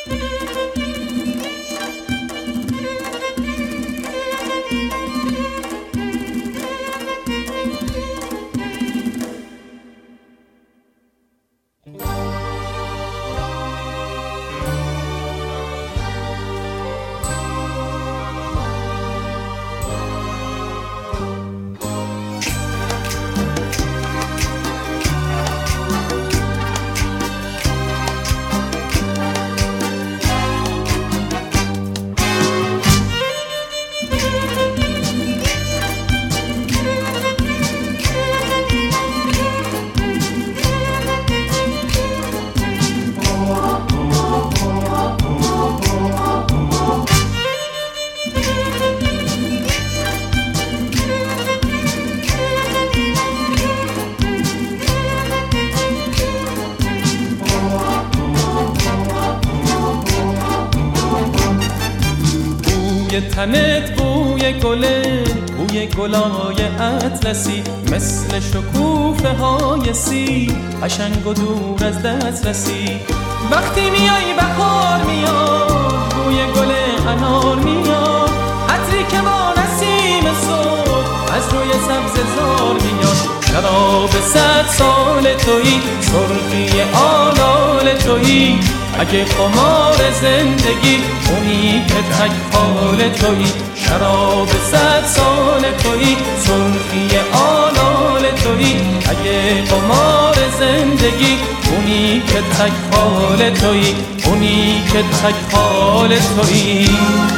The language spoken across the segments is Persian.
تنت بوی گله، بوی گلای اطلسی، مثل شکوفه های سی، قشنگ و دور از دسترسی. وقتی میای بهار میاد، بوی گل انار میاد، عطری که با نسیم صبح از روی سبز زار میاد. شراب 100 سال تویی، سرخی آلال تویی، اگه قمار زندگی اونی که تک حال تویی. شراب 100 سال تویی، سرخی آلال تویی، اگه قمار زندگی اونی که تک حال تویی، اونی که تک حال تویی.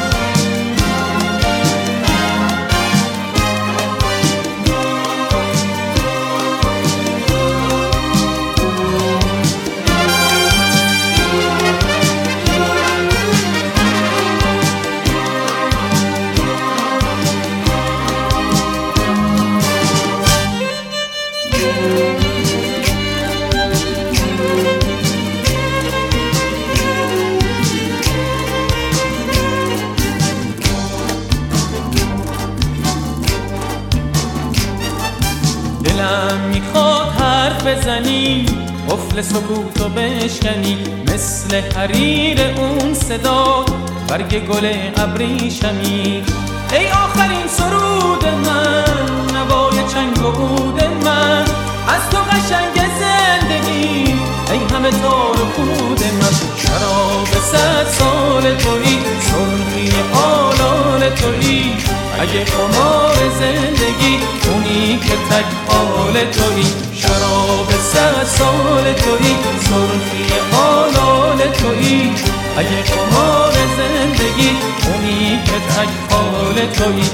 دلم میخواد حرف بزنی، قفل سکوتو بشکنی، مثل حریر اون صدا برگ گل ابریشمی. ای آخرین سرود من، نوای چنگ و عود من، از تو قشنگ زندگی، ای همه تار و پود من. شراب 100 سال تویی، سرخی آلال تویی، اگه قمار زندگی اونی که تک حال تویی. شراب 100 سال تویی، سرخی آلال تویی، اگه قمار زندگی اونی که تک حال تویی.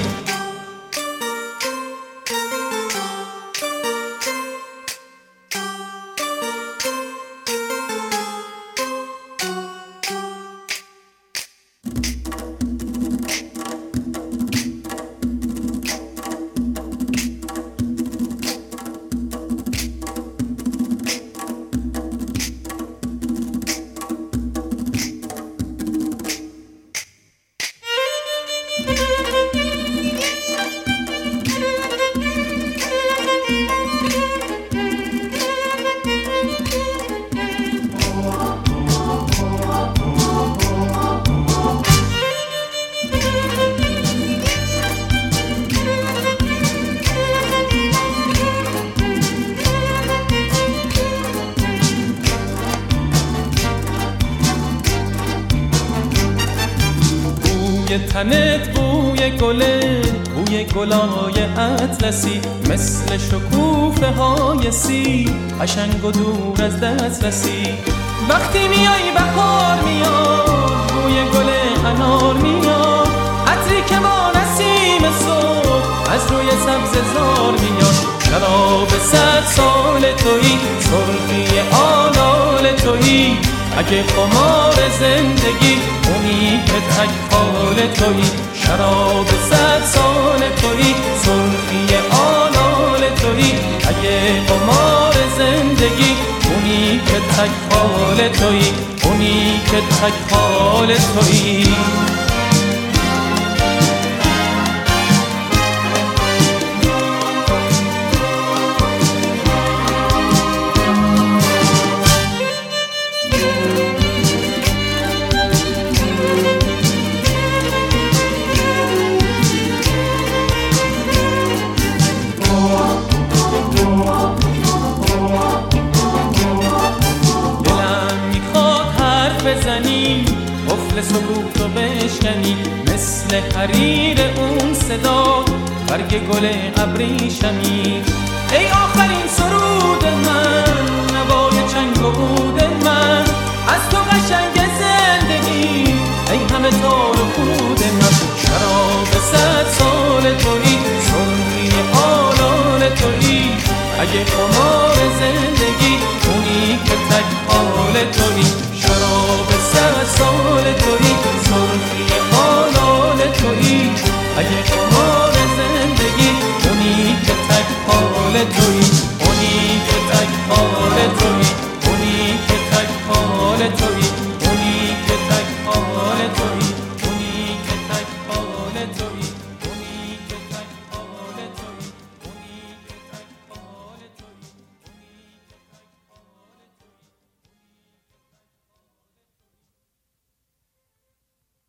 تنت بوی گله، بوی گلای اطلسی، مثل شکوفه های سی، قشنگ و دور از دسترسی. وقتی میای بهار میاد، بوی گل انار میاد، عطری که با نسیم صبح از روی سبز زار میاد. شراب 100 سال تویی، سرخی آلال تویی، اگه قمار زندگی اونی که تک حال تویی. شراب 100 سال تویی، سرخی آلال تویی، اگه قمار زندگی اونی که تک حال تویی، اونی که تک حال تویی. فصل سکوت رو بشکنی، مثل حریر اون صدا برگ گل ابریشمی. ای آخرین سرود من، نوای چنگ و عود من، از تو قشنگ زندگی، ای همه تار و پود من. شراب 100 سال تویی، سرمی آلال تویی، اگه